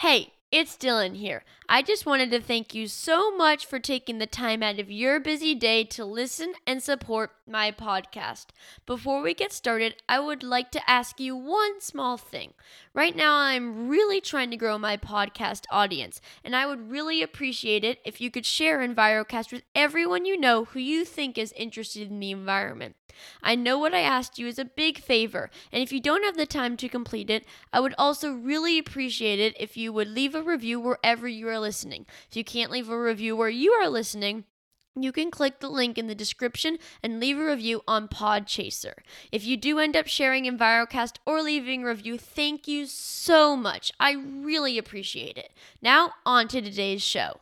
Hey, it's Dylan here. I just wanted to thank you so much for taking the time out of your busy day to listen and support my podcast. Before we get started, I would like to ask you one small thing. Right now, I'm really trying to grow my podcast audience, and I would really appreciate it if you could share EnviroCast with everyone you know who you think is interested in the environment. I know what I asked you is a big favor, and if you don't have the time to complete it, I would also really appreciate it if you would leave a review wherever you are listening. If you can't leave a review where you are listening, you can click the link in the description and leave a review on Podchaser. If you do end up sharing EnviroCast or leaving a review, thank you so much. I really appreciate it. Now, on to today's show.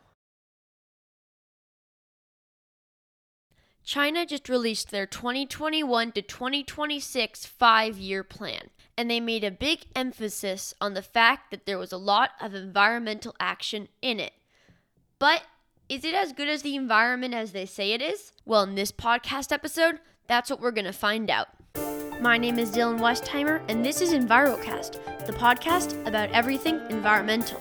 China just released their 2021 to 2026 5-year plan, and they made a big emphasis on the fact that there was a lot of environmental action in it. But is it as good as the environment as they say it is? Well, in this podcast episode, that's what we're going to find out. My name is Dylan Westheimer, and this is EnviroCast, the podcast about everything environmental.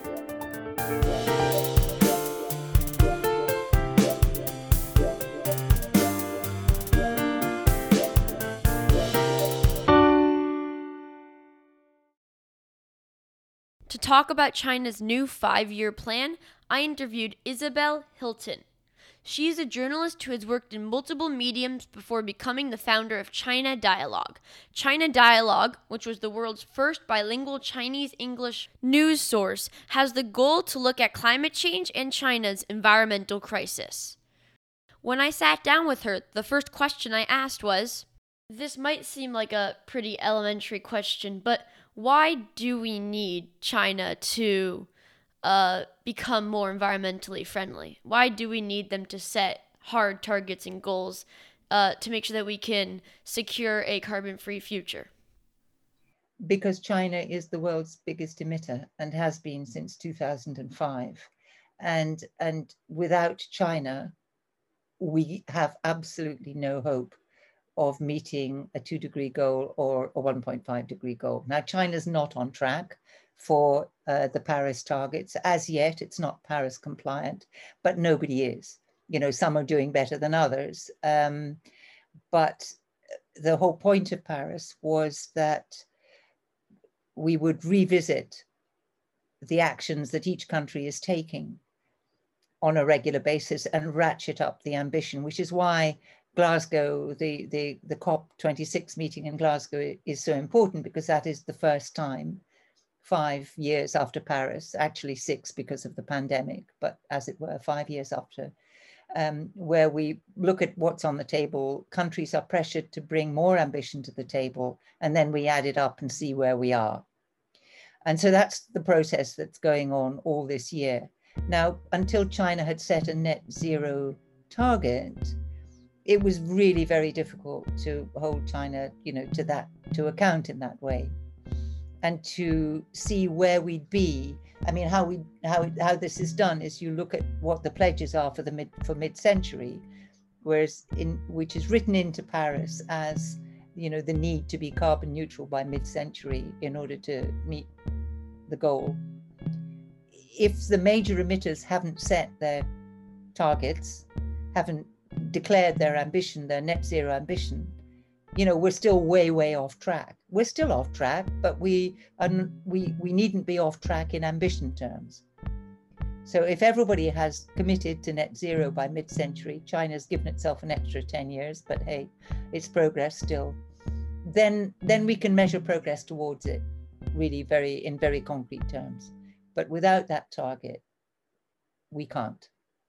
To talk about China's new 5-year plan, I interviewed Isabel Hilton. She is a journalist who has worked in multiple mediums before becoming the founder of China Dialogue. China Dialogue, which was the world's first bilingual Chinese-English news source, has the goal to look at climate change and China's environmental crisis. When I sat down with her, the first question I asked was, this might seem like a pretty elementary question, but why do we need China to become more environmentally friendly? Why do we need them to set hard targets and goals to make sure that we can secure a carbon-free future? Because China is the world's biggest emitter and has been since 2005. And without China, we have absolutely no hope of meeting a 2-degree goal or a 1.5 degree goal. Now, China's not on track for the Paris targets. As yet, it's not Paris compliant, but nobody is. You know, some are doing better than others. But the whole point of Paris was that we would revisit the actions that each country is taking on a regular basis and ratchet up the ambition, which is why Glasgow, the COP26 meeting in Glasgow is so important, because that is the first time 5 years after Paris, actually 6 because of the pandemic, but as it were, 5 years after, where we look at what's on the table. Countries are pressured to bring more ambition to the table, and then we add it up and see where we are. And so that's the process that's going on all this year. Now, until China had set a net zero target, it was really very difficult to hold China, to account in that way, and to see where we'd be. I mean, how this is done is you look at what the pledges are for mid-century, which is written into Paris as, the need to be carbon neutral by mid-century in order to meet the goal. If the major emitters haven't set their targets, haven't declared their ambition, their net zero ambition, we're still way off track. We're still off track, but we needn't be off track in ambition terms. So if everybody has committed to net zero by mid-century, China's given itself an extra 10 years, but hey, it's progress still, then we can measure progress towards it really in very concrete terms. But without that target, we can't.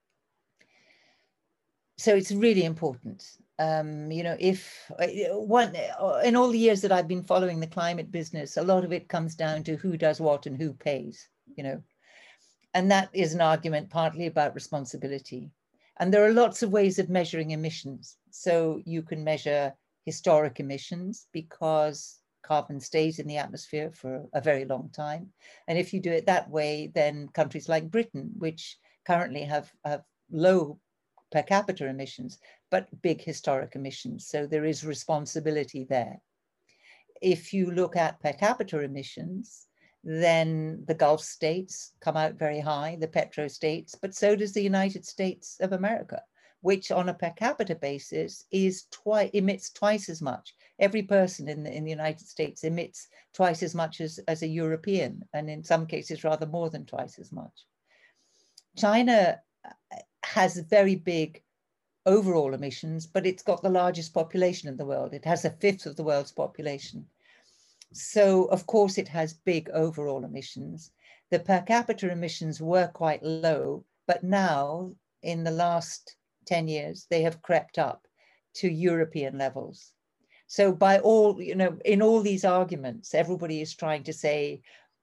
So it's really important. If in all the years that I've been following the climate business, a lot of it comes down to who does what and who pays, and that is an argument partly about responsibility. And there are lots of ways of measuring emissions. So you can measure historic emissions, because carbon stays in the atmosphere for a very long time. And if you do it that way, then countries like Britain, which currently have low per capita emissions, but big historic emissions. So there is responsibility there. If you look at per capita emissions, Then the Gulf states come out very high, the petro states, but so does the United States of America, which on a per capita basis emits twice as much. Every person in the United States emits twice as much as a European, and in some cases rather more than twice as much. China has very big overall emissions, but it's got the largest population in the world. It has a fifth of the world's population. So of course it has big overall emissions. The per capita emissions were quite low, but now in the last 10 years, they have crept up to European levels. So by all, in all these arguments, everybody is trying to say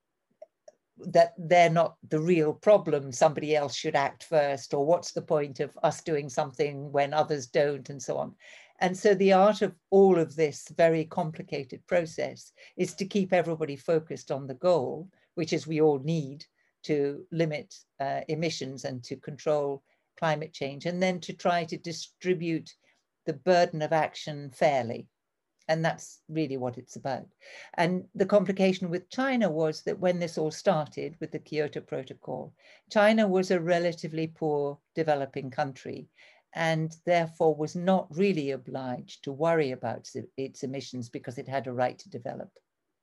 that they're not the real problem, somebody else should act first, or what's the point of us doing something when others don't, and so on. And so the art of all of this very complicated process is to keep everybody focused on the goal, which is we all need to limit emissions and to control climate change, and then to try to distribute the burden of action fairly. And that's really what it's about. And the complication with China was that when this all started with the Kyoto Protocol, China was a relatively poor developing country, and therefore was not really obliged to worry about its emissions because it had a right to develop.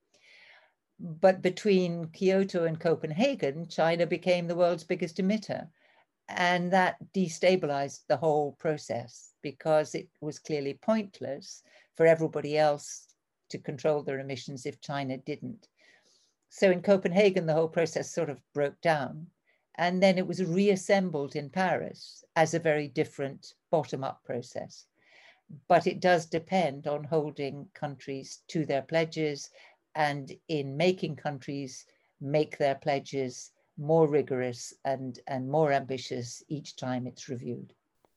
But between Kyoto and Copenhagen, China became the world's biggest emitter. And that destabilized the whole process because it was clearly pointless for everybody else to control their emissions if China didn't. So in Copenhagen, the whole process sort of broke down. And then it was reassembled in Paris as a very different bottom-up process. But it does depend on holding countries to their pledges, and in making countries make their pledges more rigorous and more ambitious each time it's reviewed.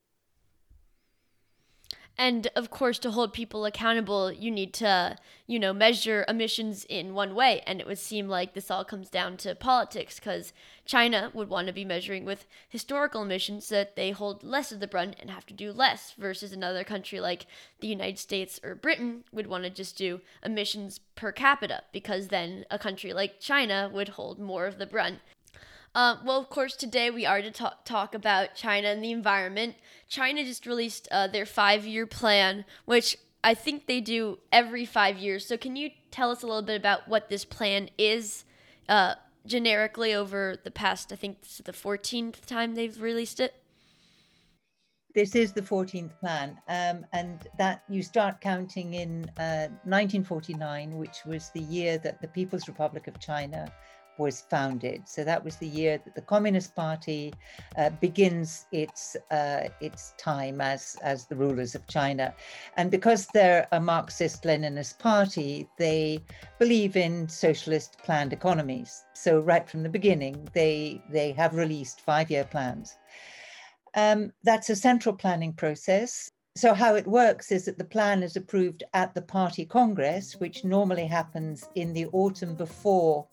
And of course, to hold people accountable, you need to, measure emissions in one way. And it would seem like this all comes down to politics, because China would want to be measuring with historical emissions so that they hold less of the brunt and have to do less, versus another country like the United States or Britain would want to just do emissions per capita, because then a country like China would hold more of the brunt. Well, of course, today we are to talk about China and the environment. China just released their 5-year plan, which I think they do every 5 years. So can you tell us a little bit about what this plan is generically over the past, I think this is the 14th time they've released it? This is the 14th plan, and that you start counting in 1949, which was the year that the People's Republic of China was founded. So that was the year that the Communist Party begins its time as the rulers of China. And because they're a Marxist-Leninist party, they believe in socialist planned economies. So right from the beginning, they have released 5-year plans. That's a central planning process. So how it works is that the plan is approved at the party congress, which normally happens in the autumn before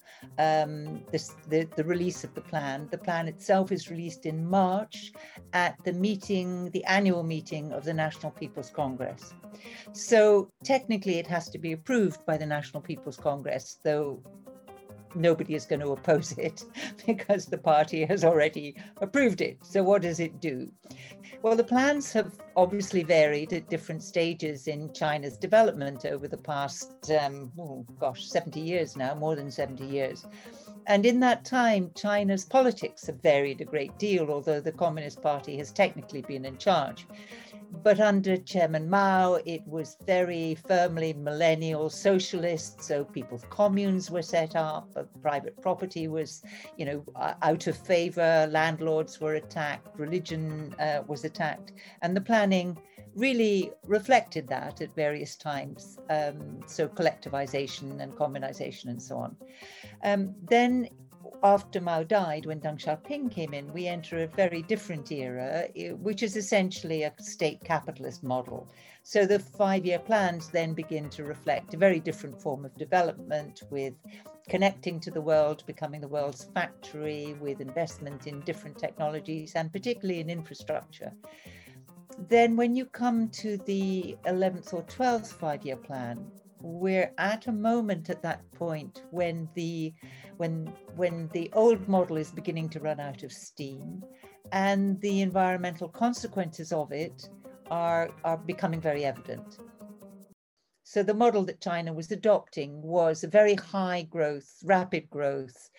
the release of the plan. The plan itself is released in March at the annual meeting of the National People's Congress. So technically it has to be approved by the National People's Congress, though nobody is going to oppose it because the party has already approved it. So what does it do? Well, the plans have obviously varied at different stages in China's development over the past, 70 years now, more than 70 years. And in that time, China's politics have varied a great deal, although the Communist Party has technically been in charge. But under Chairman Mao, it was very firmly millennial socialist. So people's communes were set up, private property was, out of favor, landlords were attacked, religion was attacked. And the planning really reflected that at various times. So collectivization and communization and so on. Then after Mao died, when Deng Xiaoping came in, we enter a very different era, which is essentially a state capitalist model. So the 5-year plans then begin to reflect a very different form of development, with connecting to the world, becoming the world's factory, with investment in different technologies and particularly in infrastructure. Then when you come to the 11th or 12th 5-year plan, we're at a moment at that point when the old model is beginning to run out of steam, and the environmental consequences of it are becoming very evident. So the model that China was adopting was a very high growth, rapid growth,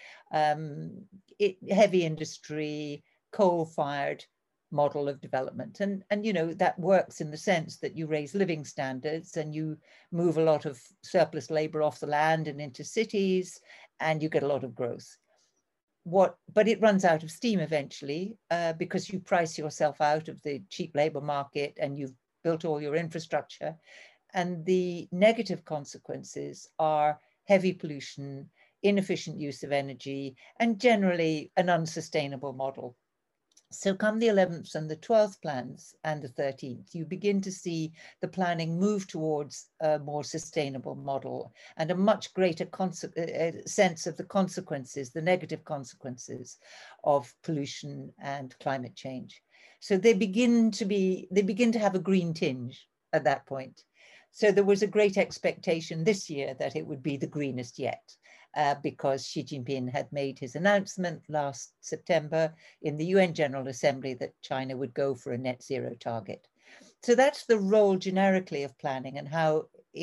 heavy industry, coal-fired model of development. And that works in the sense that you raise living standards and you move a lot of surplus labor off the land and into cities, and you get a lot of growth. But it runs out of steam eventually because you price yourself out of the cheap labor market and you've built all your infrastructure. And the negative consequences are heavy pollution, inefficient use of energy, and generally an unsustainable model. So come the 11th and the 12th plans and the 13th, you begin to see the planning move towards a more sustainable model and a much greater sense of the consequences, the negative consequences of pollution and climate change. So they begin to have a green tinge at that point. So there was a great expectation this year that it would be the greenest yet, because Xi Jinping had made his announcement last September in the UN General Assembly that China would go for a net zero target. So that's the role generically of planning and how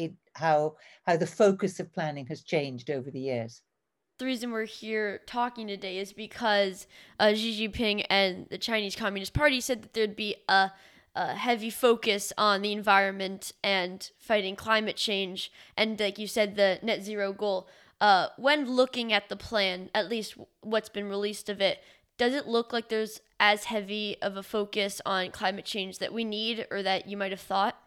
the focus of planning has changed over the years. The reason we're here talking today is because Xi Jinping and the Chinese Communist Party said that there'd be a heavy focus on the environment and fighting climate change, and like you said, the net zero goal. When looking at the plan, at least what's been released of it, does it look like there's as heavy of a focus on climate change that we need or that you might have thought?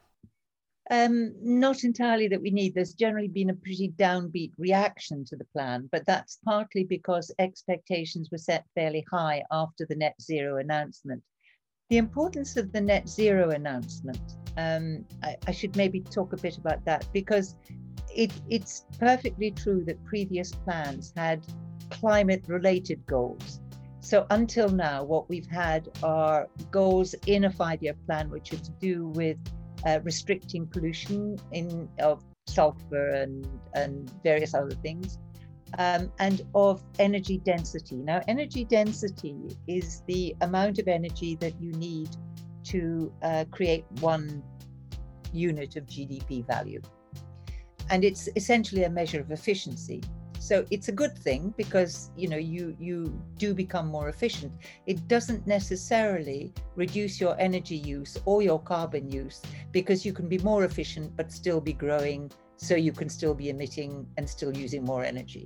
Not entirely that we need. There's generally been a pretty downbeat reaction to the plan, but that's partly because expectations were set fairly high after the net zero announcement. The importance of the net zero announcement, I should maybe talk a bit about that, because it's perfectly true that previous plans had climate-related goals. So until now, what we've had are goals in a 5-year plan, which are to do with restricting pollution of sulfur and various other things, and of energy density. Now, energy density is the amount of energy that you need to create 1 unit of GDP value. And it's essentially a measure of efficiency. So it's a good thing because you do become more efficient. It doesn't necessarily reduce your energy use or your carbon use, because you can be more efficient but still be growing, so you can still be emitting and still using more energy.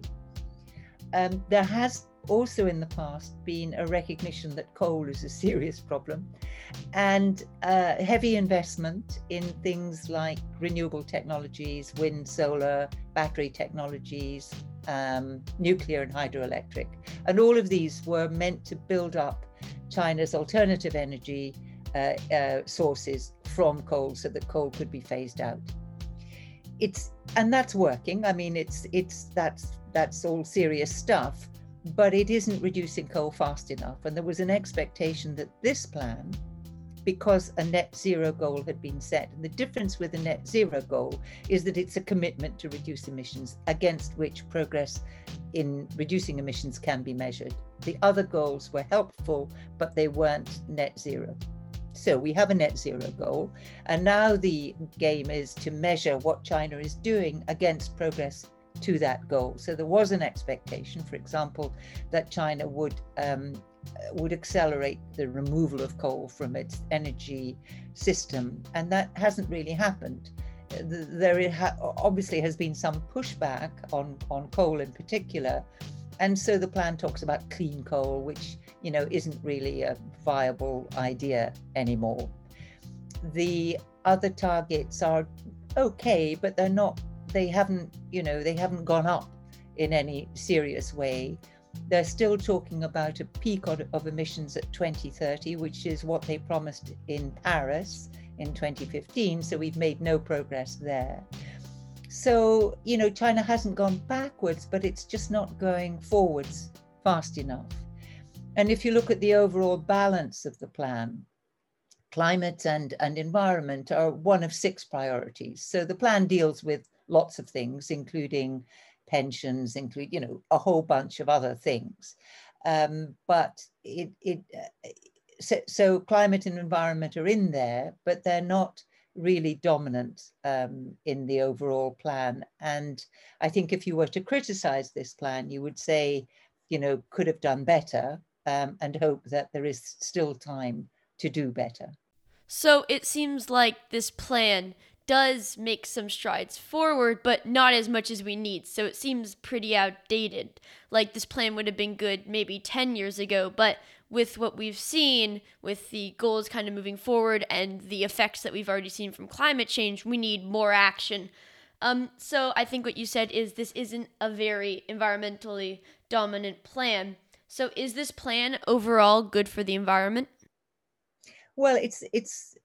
There has also in the past been a recognition that coal is a serious problem, and heavy investment in things like renewable technologies, wind, solar, battery technologies, nuclear and hydroelectric. And all of these were meant to build up China's alternative energy sources from coal so that coal could be phased out. And that's working. I mean, that's all serious stuff, but it isn't reducing coal fast enough. And there was an expectation that this plan, because a net zero goal had been set, and the difference with a net zero goal is that it's a commitment to reduce emissions against which progress in reducing emissions can be measured. The other goals were helpful, but they weren't net zero. So we have a net zero goal, and now the game is to measure what China is doing against progress to that goal. So there was an expectation, for example, that China would accelerate the removal of coal from its energy system, and that hasn't really happened. There obviously has been some pushback on coal in particular, and so the plan talks about clean coal, which isn't really a viable idea anymore. The other targets are okay, but they haven't gone up in any serious way. They're still talking about a peak of emissions at 2030, which is what they promised in Paris in 2015. So we've made no progress there. So, China hasn't gone backwards, but it's just not going forwards fast enough. And if you look at the overall balance of the plan, climate and environment are one of 6 priorities. So the plan deals with lots of things, including pensions, a whole bunch of other things. But so climate and environment are in there, but they're not really dominant in the overall plan. And I think if you were to criticize this plan, you would say, could have done better, and hope that there is still time to do better. So it seems like this plan does make some strides forward, but not as much as we need. So it seems pretty outdated. Like this plan would have been good maybe 10 years ago, but with what we've seen, with the goals kind of moving forward and the effects that we've already seen from climate change, we need more action. So I think what you said is this isn't a very environmentally dominant plan. So is this plan overall good for the environment? Well, it's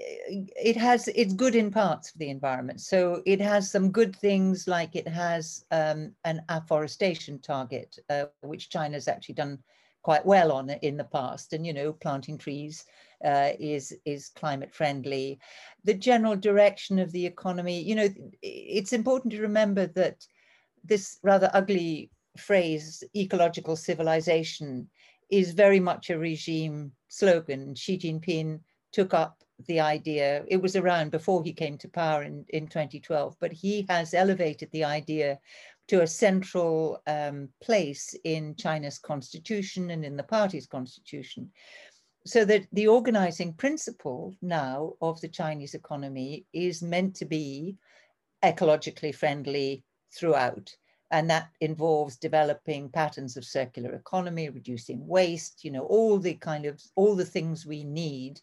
good in parts of the environment. So it has some good things, like it has an afforestation target, which China's actually done quite well on in the past. And planting trees is climate friendly. The general direction of the economy, it's important to remember that this rather ugly phrase, ecological civilization, is very much a regime slogan. Xi Jinping took up the idea. It was around before he came to power in 2012, but he has elevated the idea to a central place in China's constitution and in the party's constitution. So that the organizing principle now of the Chinese economy is meant to be ecologically friendly throughout. And that involves developing patterns of circular economy, reducing waste, all the things we need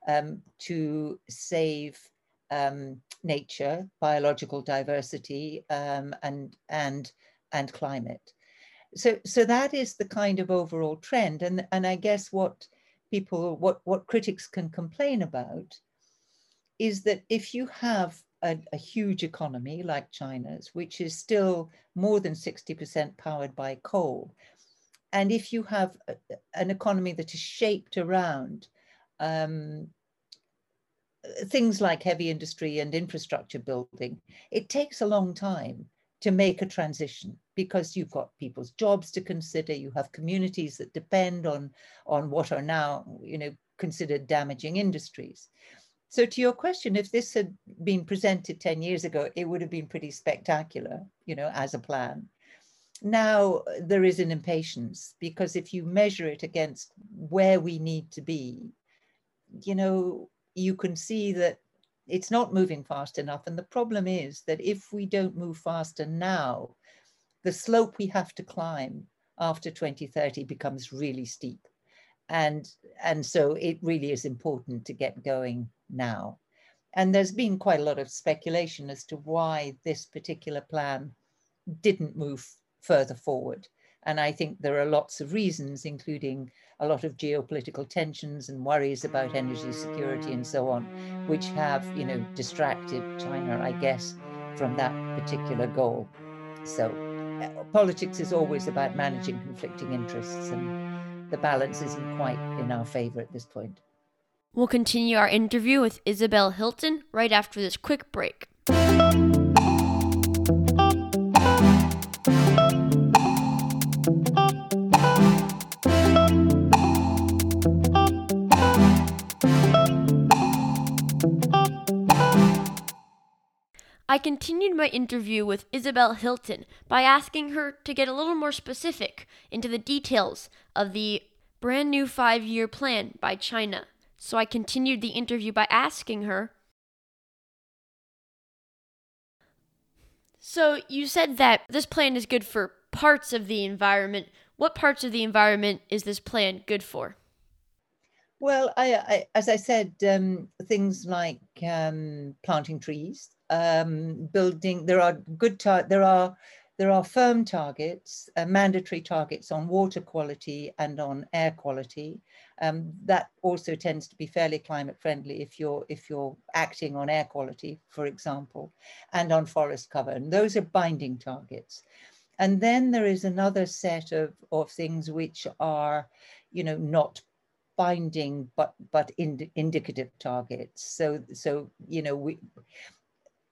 to save nature, biological diversity, and climate. So that is the kind of overall trend. And I guess what critics can complain about is that if you have a huge economy like China's, which is still more than 60% powered by coal, and if you have an economy that is shaped around things like heavy industry and infrastructure building, it takes a long time to make a transition, because you've got people's jobs to consider, you have communities that depend on what are now considered damaging industries. So to your question, if this had been presented 10 years ago, it would have been pretty spectacular, as a plan. Now there is an impatience, because if you measure it against where we need to be, you can see that it's not moving fast enough. And the problem is that if we don't move faster now, the slope we have to climb after 2030 becomes really steep. And so it really is important to get going now. And there's been quite a lot of speculation as to why this particular plan didn't move further forward. And I think there are lots of reasons, including a lot of geopolitical tensions and worries about energy security and so on, which have, distracted China, I guess, from that particular goal. So politics is always about managing conflicting interests, and the balance isn't quite in our favor at this point. We'll continue our interview with Isabel Hilton right after this quick break. I continued my interview with Isabel Hilton by asking her to get a little more specific into the details of the brand new 5-year plan by China. So I continued the interview by asking her, so you said that this plan is good for parts of the environment. What parts of the environment is this plan good for? Well, as I said, things like planting trees, building. There are firm targets, mandatory targets on water quality and on air quality. That also tends to be fairly climate friendly if you're acting on air quality, for example, and on forest cover. And those are binding targets. And then there is another set of things which are, not binding but indicative targets. So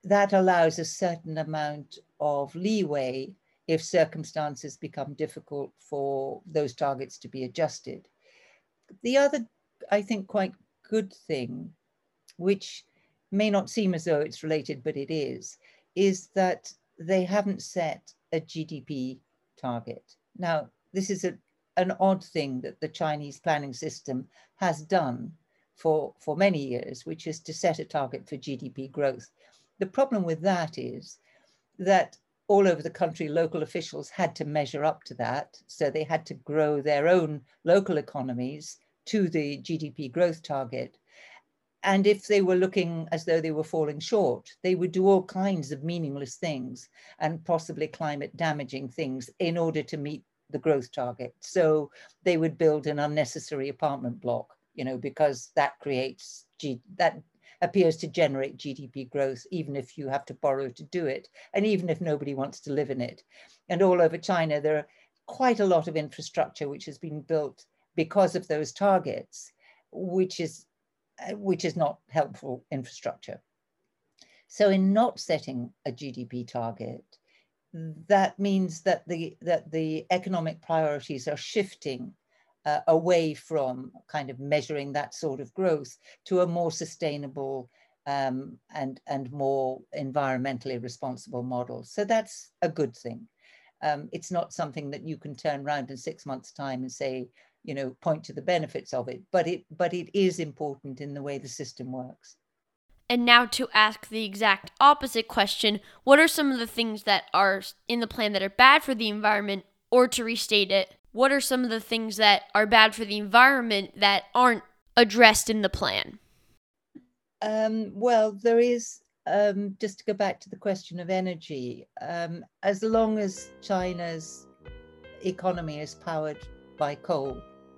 that allows a certain amount of leeway if circumstances become difficult for those targets to be adjusted. The other, I think, quite good thing, which may not seem as though it's related, but it is that they haven't set a GDP target. Now, this is an odd thing that the Chinese planning system has done for many years, which is to set a target for GDP growth. The problem with that is that all over the country, local officials had to measure up to that. So they had to grow their own local economies to the GDP growth target. And if they were looking as though they were falling short, they would do all kinds of meaningless things and possibly climate damaging things in order to meet the growth target. So they would build an unnecessary apartment block, because that appears to generate GDP growth, even if you have to borrow to do it, and even if nobody wants to live in it. And all over China, there are quite a lot of infrastructure which has been built because of those targets, which is not helpful infrastructure. So in not setting a GDP target, that means that the economic priorities are shifting away from kind of measuring that sort of growth to a more sustainable and more environmentally responsible model. So that's a good thing. It's not something that you can turn around in 6 months' time and say, point to the benefits of it, but it is important in the way the system works. And now to ask the exact opposite question, what are some of the things that are in the plan that are bad for the environment? Or to restate it, what are some of the things that are bad for the environment that aren't addressed in the plan? Well, there is, just to go back to the question of energy, as long as China's economy is powered by coal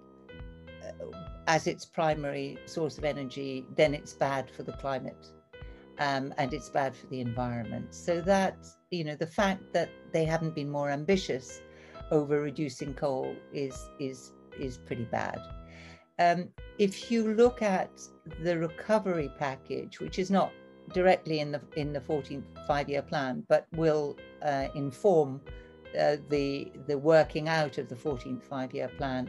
as its primary source of energy, then it's bad for the climate, and it's bad for the environment. So that, the fact that they haven't been more ambitious over reducing coal is pretty bad. If you look at the recovery package, which is not directly in the 14th five-year plan, but will inform the working out of the 14th five-year plan,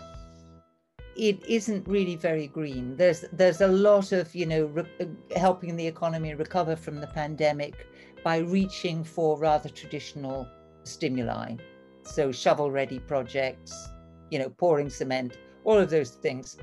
it isn't really very green. There's a lot of helping the economy recover from the pandemic by reaching for rather traditional stimuli, so shovel-ready projects, pouring cement, all of those things,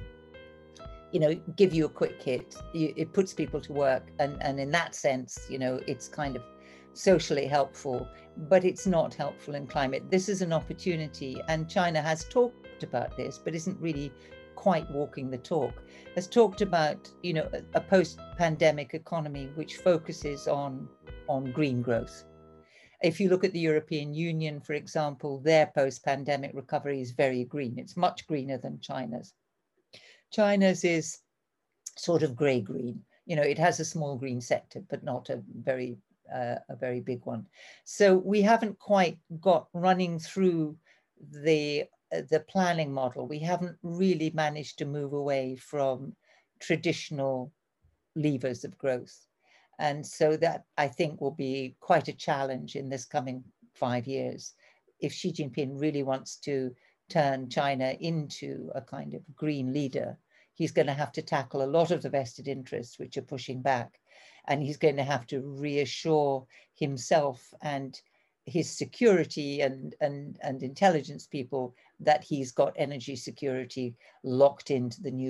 give you a quick hit. It puts people to work, and in that sense, it's kind of socially helpful, but it's not helpful in climate. This is an opportunity, and China has talked about this, but isn't really quite walking the talk. Has talked about, a post-pandemic economy which focuses on green growth. If you look at the European Union, for example, their post-pandemic recovery is very green. It's much greener than China's. China's is sort of grey-green. It has a small green sector, but not a very big one. So we haven't quite got running through the planning model. We haven't really managed to move away from traditional levers of growth. And so that, I think, will be quite a challenge in this coming 5 years. If Xi Jinping really wants to turn China into a kind of green leader, he's going to have to tackle a lot of the vested interests which are pushing back. And he's going to have to reassure himself and his security and intelligence people that he's got energy security locked into the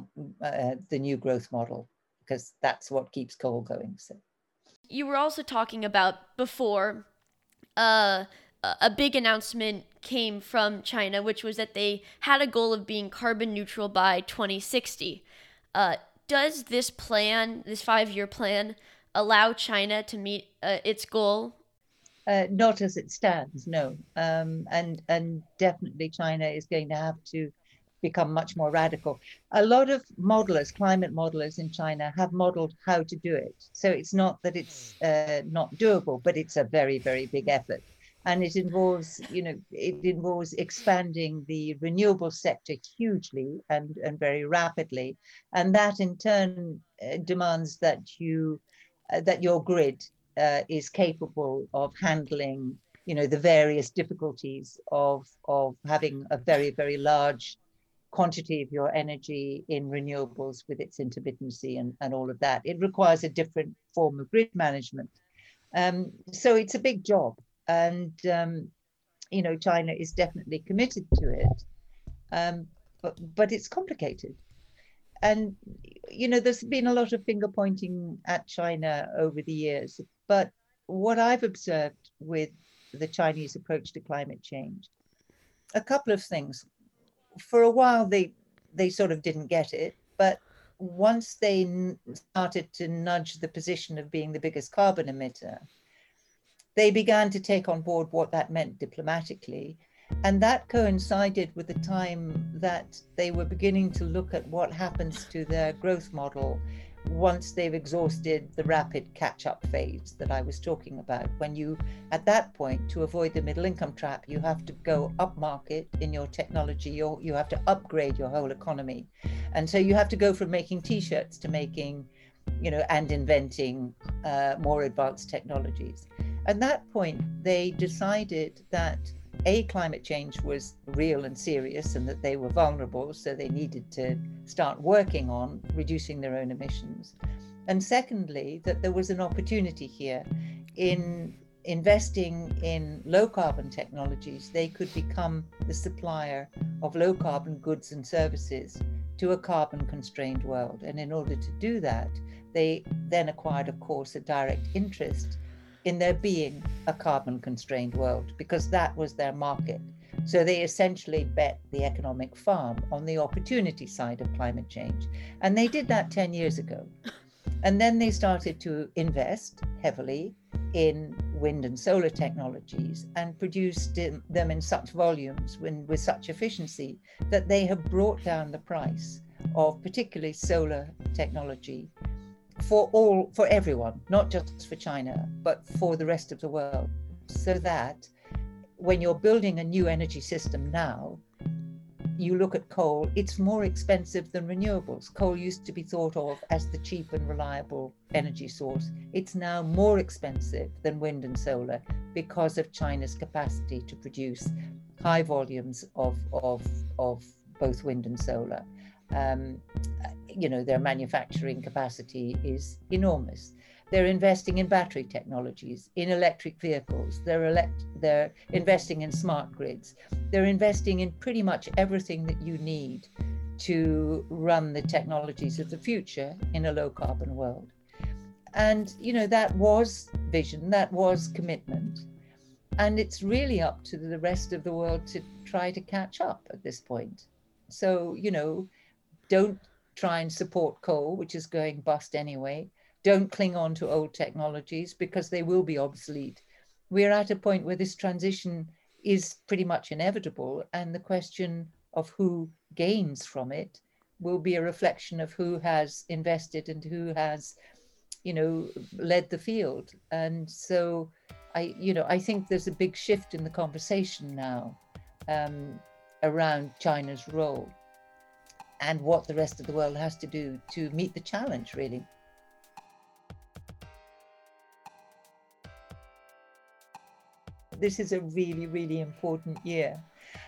new growth model, because that's what keeps coal going. So you were also talking about before a big announcement came from China, which was that they had a goal of being carbon neutral by 2060. Does this plan, this 5-year plan, allow China to meet its goal? Not as it stands, no. And definitely China is going to have to become much more radical. A lot of modelers, climate modelers in China, have modeled how to do it. So it's not that it's not doable, but it's a very, very big effort. And it involves, expanding the renewable sector hugely and very rapidly. And that in turn demands that you that your grid is capable of handling, the various difficulties of having a very, very large quantity of your energy in renewables with its intermittency and all of that. It requires a different form of grid management. So it's a big job. And, China is definitely committed to it. But it's complicated. And, there's been a lot of finger pointing at China over the years. But what I've observed with the Chinese approach to climate change, a couple of things. For a while, they sort of didn't get it. But once they started to nudge the position of being the biggest carbon emitter, they began to take on board what that meant diplomatically. And that coincided with the time that they were beginning to look at what happens to their growth model once they've exhausted the rapid catch-up phase that I was talking about. When you, at that point, to avoid the middle income trap, you have to go upmarket in your technology, you have to upgrade your whole economy. And so you have to go from making T-shirts to making, and inventing more advanced technologies. At that point, they decided that climate change was real and serious and that they were vulnerable, so they needed to start working on reducing their own emissions. And secondly, that there was an opportunity here in investing in low carbon technologies. They could become the supplier of low carbon goods and services to a carbon constrained world. And in order to do that, they then acquired, of course, a direct interest in there being a carbon constrained world, because that was their market. So they essentially bet the economic farm on the opportunity side of climate change. And they did that 10 years ago. And then they started to invest heavily in wind and solar technologies and produced them in such volumes with such efficiency that they have brought down the price of particularly solar technology for everyone, not just for China, but for the rest of the world. So that when you're building a new energy system now, you look at coal, it's more expensive than renewables. Coal used to be thought of as the cheap and reliable energy source. It's now more expensive than wind and solar because of China's capacity to produce high volumes of both wind and solar. Their manufacturing capacity is enormous. They're investing in battery technologies, in electric vehicles. They're investing in smart grids. They're investing in pretty much everything that you need to run the technologies of the future in a low carbon world. And, that was vision, that was commitment. And it's really up to the rest of the world to try to catch up at this point. So, don't try and support coal, which is going bust anyway. Don't cling on to old technologies because they will be obsolete. We're at a point where this transition is pretty much inevitable, and the question of who gains from it will be a reflection of who has invested and who has, led the field. And so I think there's a big shift in the conversation now around China's role and what the rest of the world has to do to meet the challenge, really. This is a really, really important year.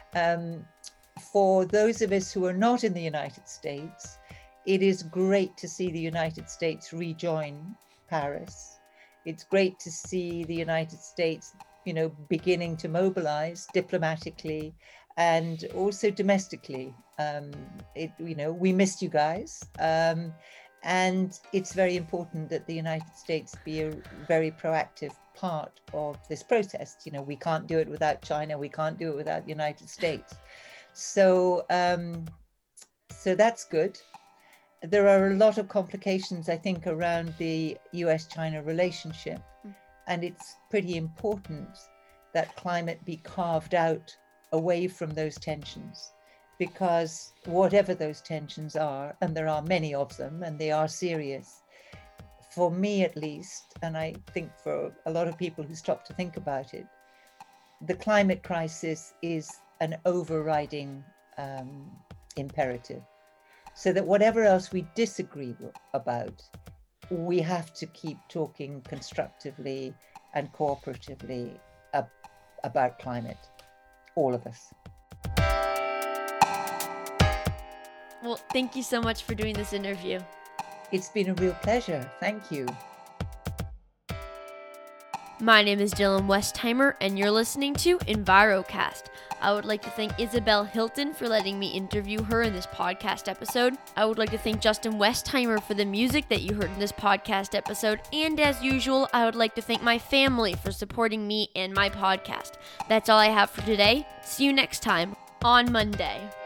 For those of us who are not in the United States, it is great to see the United States rejoin Paris. It's great to see the United States, beginning to mobilize diplomatically and also domestically. We missed you guys. And it's very important that the United States be a very proactive part of this process. We can't do it without China. We can't do it without the United States. So that's good. There are a lot of complications, I think, around the US-China relationship. And it's pretty important that climate be carved out away from those tensions, because whatever those tensions are, and there are many of them, and they are serious, for me at least, and I think for a lot of people who stop to think about it, the climate crisis is an overriding imperative. So that whatever else we disagree about, we have to keep talking constructively and cooperatively about climate, all of us. Well, thank you so much for doing this interview. It's been a real pleasure. Thank you. My name is Dylan Westheimer, and you're listening to EnviroCast. I would like to thank Isabel Hilton for letting me interview her in this podcast episode. I would like to thank Justin Westheimer for the music that you heard in this podcast episode. And as usual, I would like to thank my family for supporting me and my podcast. That's all I have for today. See you next time on Monday.